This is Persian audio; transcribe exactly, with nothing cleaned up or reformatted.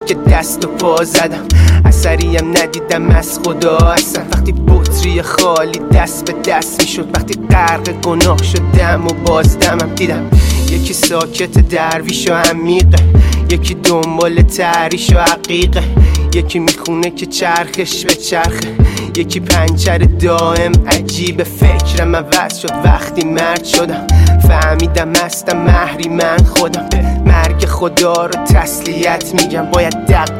که دست و پا زدم، اثریم ندیدم از خدا اصلا. وقتی بطری خالی دست به دست میشد، وقتی غرق گناه شدم و بازدمم، دیدم یکی ساکت درویش و عمیقه، یکی دنبال تعریش و عقیقه، یکی میخونه که چرخش به چرخه، یکی پنچر دائم عجیب. فکرم عوض شد وقتی مرد شدم، فهمیدم هستم مهری من خودم. مرگ خدا رو تسلیت میگم، باید دق